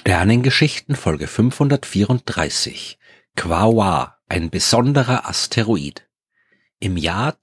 Sternengeschichten Folge 534. Quaoar, ein besonderer Asteroid. Im Jahr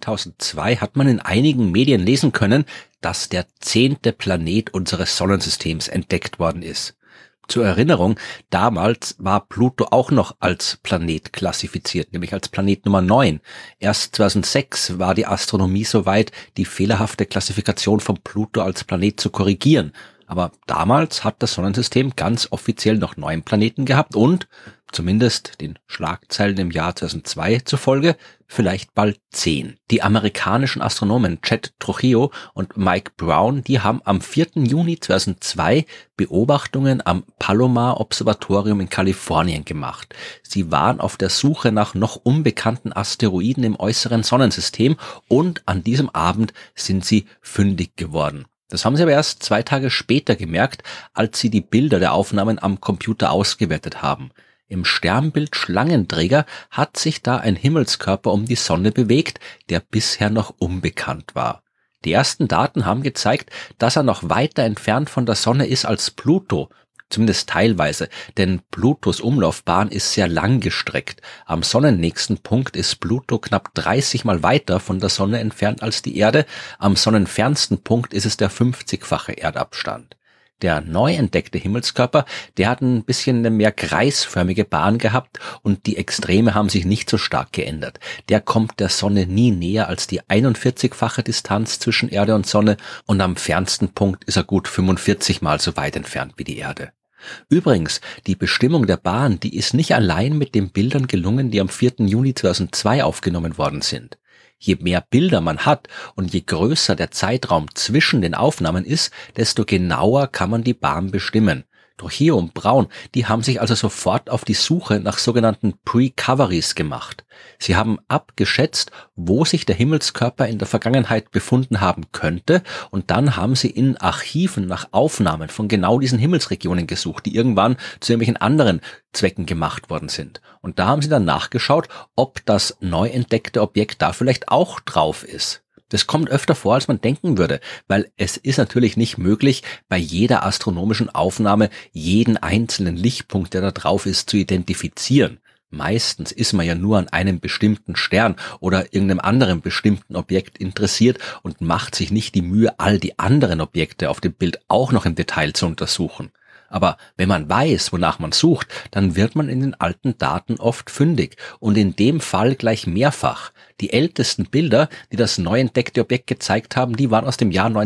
2002 hat man in einigen Medien lesen können, dass der 10. Planet unseres Sonnensystems entdeckt worden ist. Zur Erinnerung, damals war Pluto auch noch als Planet klassifiziert, nämlich als Planet Nummer 9. Erst 2006 war die Astronomie soweit, die fehlerhafte Klassifikation von Pluto als Planet zu korrigieren. Aber damals hat das Sonnensystem ganz offiziell noch 9 Planeten gehabt und, zumindest den Schlagzeilen im Jahr 2002 zufolge, vielleicht bald 10. Die amerikanischen Astronomen Chet Trujillo und Mike Brown, die haben am 4. Juni 2002 Beobachtungen am Palomar-Observatorium in Kalifornien gemacht. Sie waren auf der Suche nach noch unbekannten Asteroiden im äußeren Sonnensystem und an diesem Abend sind sie fündig geworden. Das haben sie aber erst 2 Tage später gemerkt, als sie die Bilder der Aufnahmen am Computer ausgewertet haben. Im Sternbild Schlangenträger hat sich da ein Himmelskörper um die Sonne bewegt, der bisher noch unbekannt war. Die ersten Daten haben gezeigt, dass er noch weiter entfernt von der Sonne ist als Pluto, zumindest teilweise, denn Plutos Umlaufbahn ist sehr lang gestreckt. Am sonnennächsten Punkt ist Pluto knapp 30 Mal weiter von der Sonne entfernt als die Erde, am sonnenfernsten Punkt ist es der 50-fache Erdabstand. Der neu entdeckte Himmelskörper, der hat ein bisschen eine mehr kreisförmige Bahn gehabt und die Extreme haben sich nicht so stark geändert. Der kommt der Sonne nie näher als die 41-fache Distanz zwischen Erde und Sonne und am fernsten Punkt ist er gut 45 Mal so weit entfernt wie die Erde. Übrigens, die Bestimmung der Bahn, die ist nicht allein mit den Bildern gelungen, die am 4. Juni 2002 aufgenommen worden sind. Je mehr Bilder man hat und je größer der Zeitraum zwischen den Aufnahmen ist, desto genauer kann man die Bahn bestimmen. Trujillo und Braun, die haben sich also sofort auf die Suche nach sogenannten Precoveries gemacht. Sie haben abgeschätzt, wo sich der Himmelskörper in der Vergangenheit befunden haben könnte und dann haben sie in Archiven nach Aufnahmen von genau diesen Himmelsregionen gesucht, die irgendwann zu irgendwelchen anderen Zwecken gemacht worden sind. Und da haben sie dann nachgeschaut, ob das neu entdeckte Objekt da vielleicht auch drauf ist. Das kommt öfter vor, als man denken würde, weil es ist natürlich nicht möglich, bei jeder astronomischen Aufnahme jeden einzelnen Lichtpunkt, der da drauf ist, zu identifizieren. Meistens ist man ja nur an einem bestimmten Stern oder irgendeinem anderen bestimmten Objekt interessiert und macht sich nicht die Mühe, all die anderen Objekte auf dem Bild auch noch im Detail zu untersuchen. Aber wenn man weiß, wonach man sucht, dann wird man in den alten Daten oft fündig und in dem Fall gleich mehrfach. Die ältesten Bilder, die das neu entdeckte Objekt gezeigt haben, die waren aus dem Jahr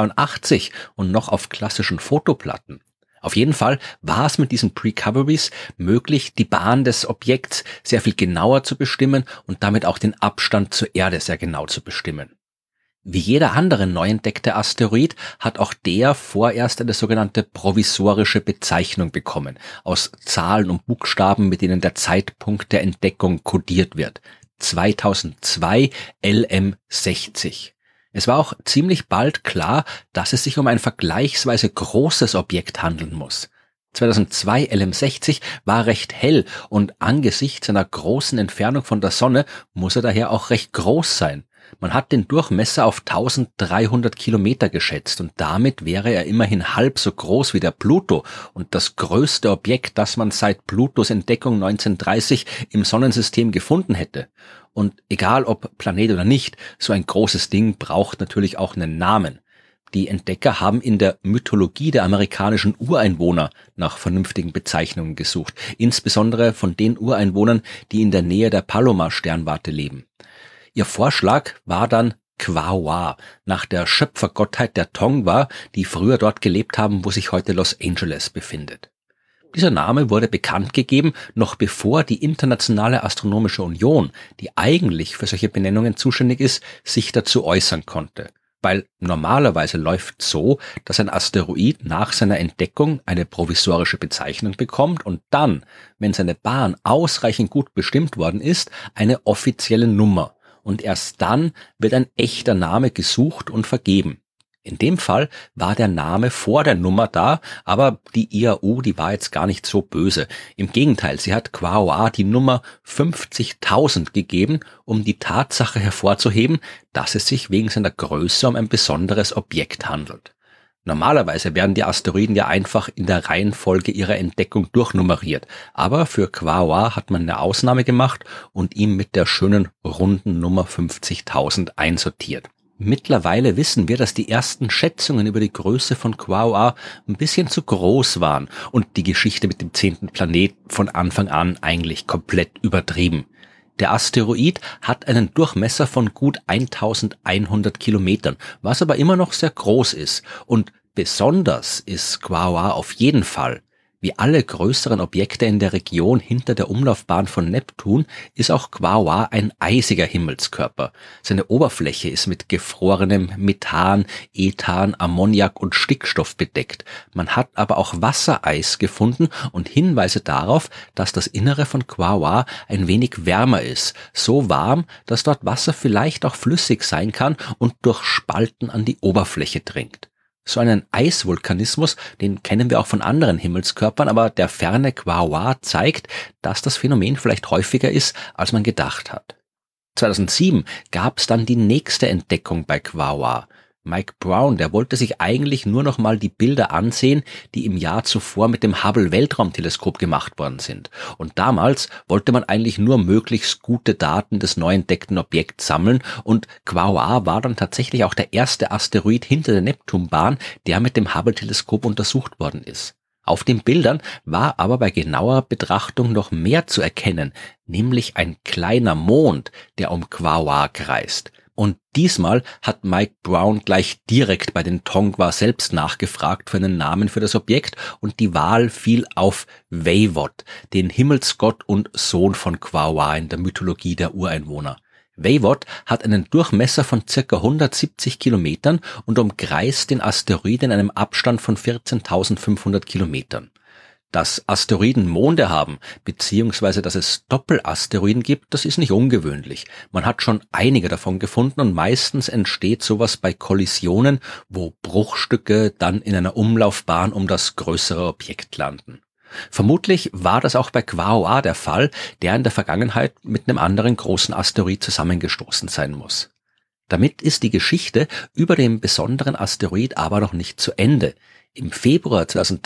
1983 und noch auf klassischen Fotoplatten. Auf jeden Fall war es mit diesen Precoveries möglich, die Bahn des Objekts sehr viel genauer zu bestimmen und damit auch den Abstand zur Erde sehr genau zu bestimmen. Wie jeder andere neu entdeckte Asteroid hat auch der vorerst eine sogenannte provisorische Bezeichnung bekommen, aus Zahlen und Buchstaben, mit denen der Zeitpunkt der Entdeckung kodiert wird. 2002 LM60. Es war auch ziemlich bald klar, dass es sich um ein vergleichsweise großes Objekt handeln muss. 2002 LM60 war recht hell und angesichts seiner großen Entfernung von der Sonne muss er daher auch recht groß sein. Man hat den Durchmesser auf 1300 Kilometer geschätzt und damit wäre er immerhin halb so groß wie der Pluto und das größte Objekt, das man seit Plutos Entdeckung 1930 im Sonnensystem gefunden hätte. Und egal ob Planet oder nicht, so ein großes Ding braucht natürlich auch einen Namen. Die Entdecker haben in der Mythologie der amerikanischen Ureinwohner nach vernünftigen Bezeichnungen gesucht, insbesondere von den Ureinwohnern, die in der Nähe der Palomar-Sternwarte leben. Ihr Vorschlag war dann Quaoar, nach der Schöpfergottheit der Tongva, die früher dort gelebt haben, wo sich heute Los Angeles befindet. Dieser Name wurde bekannt gegeben, noch bevor die Internationale Astronomische Union, die eigentlich für solche Benennungen zuständig ist, sich dazu äußern konnte. Weil normalerweise läuft so, dass ein Asteroid nach seiner Entdeckung eine provisorische Bezeichnung bekommt und dann, wenn seine Bahn ausreichend gut bestimmt worden ist, eine offizielle Nummer. Und erst dann wird ein echter Name gesucht und vergeben. In dem Fall war der Name vor der Nummer da, aber die IAU, die war jetzt gar nicht so böse. Im Gegenteil, sie hat Quaoar die Nummer 50.000 gegeben, um die Tatsache hervorzuheben, dass es sich wegen seiner Größe um ein besonderes Objekt handelt. Normalerweise werden die Asteroiden ja einfach in der Reihenfolge ihrer Entdeckung durchnummeriert. Aber für Quaoar hat man eine Ausnahme gemacht und ihn mit der schönen runden Nummer 50.000 einsortiert. Mittlerweile wissen wir, dass die ersten Schätzungen über die Größe von Quaoar ein bisschen zu groß waren und die Geschichte mit dem 10. Planet von Anfang an eigentlich komplett übertrieben. Der Asteroid hat einen Durchmesser von gut 1100 Kilometern, was aber immer noch sehr groß ist. Und besonders ist Quaoar auf jeden Fall. Wie alle größeren Objekte in der Region hinter der Umlaufbahn von Neptun ist auch Quaoar ein eisiger Himmelskörper. Seine Oberfläche ist mit gefrorenem Methan, Ethan, Ammoniak und Stickstoff bedeckt. Man hat aber auch Wassereis gefunden und Hinweise darauf, dass das Innere von Quaoar ein wenig wärmer ist. So warm, dass dort Wasser vielleicht auch flüssig sein kann und durch Spalten an die Oberfläche dringt. So einen Eisvulkanismus, den kennen wir auch von anderen Himmelskörpern, aber der ferne Quaoar zeigt, dass das Phänomen vielleicht häufiger ist, als man gedacht hat. 2007 gab es dann die nächste Entdeckung bei Quaoar. Mike Brown, der wollte sich eigentlich nur noch mal die Bilder ansehen, die im Jahr zuvor mit dem Hubble-Weltraumteleskop gemacht worden sind. Und damals wollte man eigentlich nur möglichst gute Daten des neu entdeckten Objekts sammeln und Quaoar war dann tatsächlich auch der erste Asteroid hinter der Neptunbahn, der mit dem Hubble-Teleskop untersucht worden ist. Auf den Bildern war aber bei genauer Betrachtung noch mehr zu erkennen, nämlich ein kleiner Mond, der um Quaoar kreist. Und diesmal hat Mike Brown gleich direkt bei den Tongva selbst nachgefragt für einen Namen für das Objekt und die Wahl fiel auf Weivot, den Himmelsgott und Sohn von Quaoar in der Mythologie der Ureinwohner. Weivot hat einen Durchmesser von ca. 170 Kilometern und umkreist den Asteroiden in einem Abstand von 14.500 Kilometern. Dass Asteroiden Monde haben, beziehungsweise dass es Doppelasteroiden gibt, das ist nicht ungewöhnlich. Man hat schon einige davon gefunden und meistens entsteht sowas bei Kollisionen, wo Bruchstücke dann in einer Umlaufbahn um das größere Objekt landen. Vermutlich war das auch bei Quaoar der Fall, der in der Vergangenheit mit einem anderen großen Asteroid zusammengestoßen sein muss. Damit ist die Geschichte über den besonderen Asteroid aber noch nicht zu Ende. Im Februar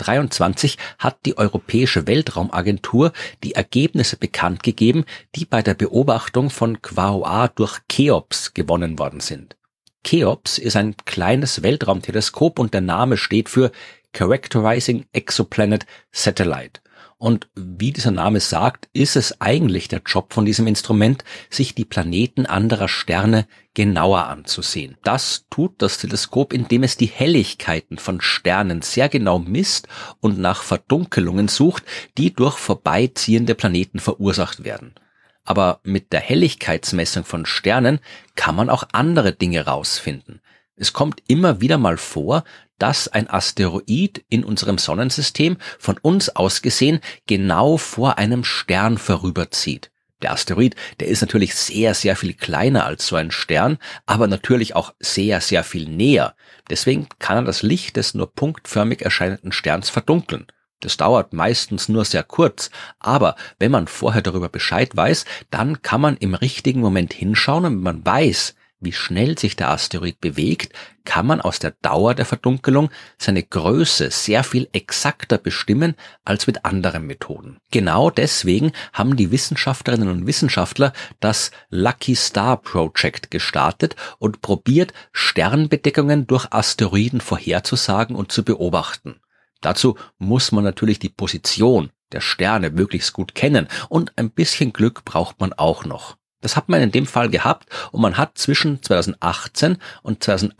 2023 hat die Europäische Weltraumagentur die Ergebnisse bekannt gegeben, die bei der Beobachtung von Quaoar durch CHEOPS gewonnen worden sind. CHEOPS ist ein kleines Weltraumteleskop und der Name steht für Characterizing Exoplanet Satellite. Und wie dieser Name sagt, ist es eigentlich der Job von diesem Instrument, sich die Planeten anderer Sterne genauer anzusehen. Das tut das Teleskop, indem es die Helligkeiten von Sternen sehr genau misst und nach Verdunkelungen sucht, die durch vorbeiziehende Planeten verursacht werden. Aber mit der Helligkeitsmessung von Sternen kann man auch andere Dinge rausfinden. Es kommt immer wieder mal vor, dass ein Asteroid in unserem Sonnensystem von uns aus gesehen genau vor einem Stern vorüberzieht. Der Asteroid, der ist natürlich sehr, sehr viel kleiner als so ein Stern, aber natürlich auch sehr, sehr viel näher. Deswegen kann er das Licht des nur punktförmig erscheinenden Sterns verdunkeln. Das dauert meistens nur sehr kurz, aber wenn man vorher darüber Bescheid weiß, dann kann man im richtigen Moment hinschauen und wenn man weiß, wie schnell sich der Asteroid bewegt, kann man aus der Dauer der Verdunkelung seine Größe sehr viel exakter bestimmen als mit anderen Methoden. Genau deswegen haben die Wissenschaftlerinnen und Wissenschaftler das Lucky Star Project gestartet und probiert, Sternbedeckungen durch Asteroiden vorherzusagen und zu beobachten. Dazu muss man natürlich die Position der Sterne möglichst gut kennen und ein bisschen Glück braucht man auch noch. Das hat man in dem Fall gehabt und man hat zwischen 2018 und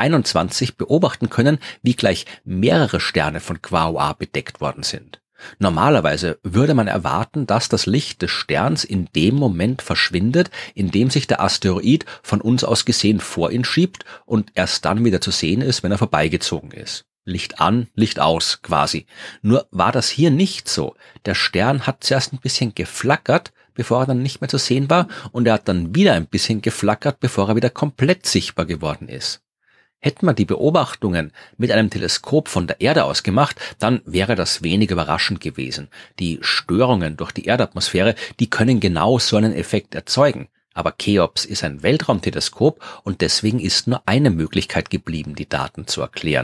2021 beobachten können, wie gleich mehrere Sterne von Quaoar bedeckt worden sind. Normalerweise würde man erwarten, dass das Licht des Sterns in dem Moment verschwindet, in dem sich der Asteroid von uns aus gesehen vor ihn schiebt und erst dann wieder zu sehen ist, wenn er vorbeigezogen ist. Licht an, Licht aus quasi. Nur war das hier nicht so. Der Stern hat zuerst ein bisschen geflackert, bevor er dann nicht mehr zu sehen war, und er hat dann wieder ein bisschen geflackert, bevor er wieder komplett sichtbar geworden ist. Hätte man die Beobachtungen mit einem Teleskop von der Erde aus gemacht, dann wäre das wenig überraschend gewesen. Die Störungen durch die Erdatmosphäre, die können genau so einen Effekt erzeugen. Aber CHEOPS ist ein Weltraumteleskop und deswegen ist nur eine Möglichkeit geblieben, die Daten zu erklären.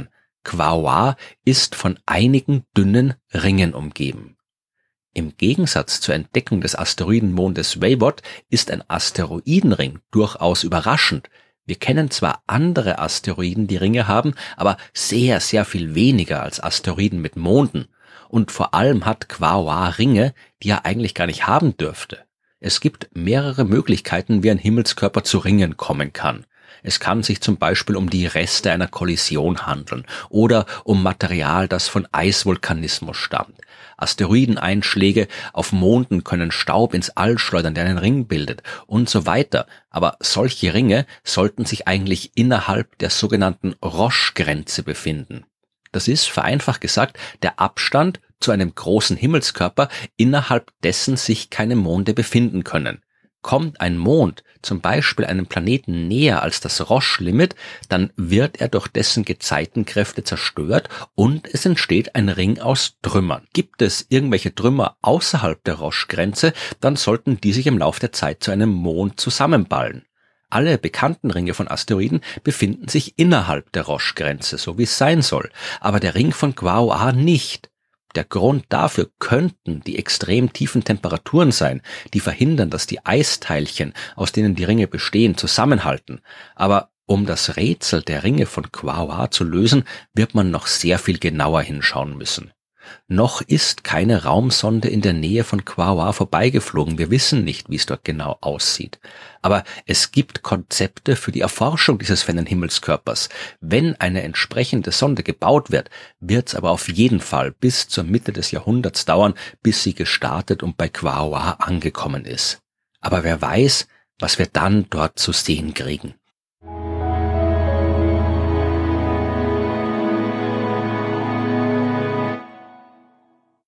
Quaoar ist von einigen dünnen Ringen umgeben. Im Gegensatz zur Entdeckung des Asteroidenmondes Wavot ist ein Asteroidenring durchaus überraschend. Wir kennen zwar andere Asteroiden, die Ringe haben, aber sehr, sehr viel weniger als Asteroiden mit Monden. Und vor allem hat Quaoar Ringe, die er eigentlich gar nicht haben dürfte. Es gibt mehrere Möglichkeiten, wie ein Himmelskörper zu Ringen kommen kann. Es kann sich zum Beispiel um die Reste einer Kollision handeln oder um Material, das von Eisvulkanismus stammt. Asteroideneinschläge auf Monden können Staub ins All schleudern, der einen Ring bildet und so weiter. Aber solche Ringe sollten sich eigentlich innerhalb der sogenannten Roche-Grenze befinden. Das ist, vereinfacht gesagt, der Abstand zu einem großen Himmelskörper, innerhalb dessen sich keine Monde befinden können. Kommt ein Mond zum Beispiel einem Planeten näher als das Roche-Limit, dann wird er durch dessen Gezeitenkräfte zerstört und es entsteht ein Ring aus Trümmern. Gibt es irgendwelche Trümmer außerhalb der Roche-Grenze, dann sollten die sich im Laufe der Zeit zu einem Mond zusammenballen. Alle bekannten Ringe von Asteroiden befinden sich innerhalb der Roche-Grenze, so wie es sein soll, aber der Ring von Quaoar nicht. Der Grund dafür könnten die extrem tiefen Temperaturen sein, die verhindern, dass die Eisteilchen, aus denen die Ringe bestehen, zusammenhalten. Aber um das Rätsel der Ringe von Quaoar zu lösen, wird man noch sehr viel genauer hinschauen müssen. Noch ist keine Raumsonde in der Nähe von Quaoar vorbeigeflogen. Wir wissen nicht, wie es dort genau aussieht. Aber es gibt Konzepte für die Erforschung dieses fernen Himmelskörpers. Wenn eine entsprechende Sonde gebaut wird, wird es aber auf jeden Fall bis zur Mitte des Jahrhunderts dauern, bis sie gestartet und bei Quaoar angekommen ist. Aber wer weiß, was wir dann dort zu sehen kriegen.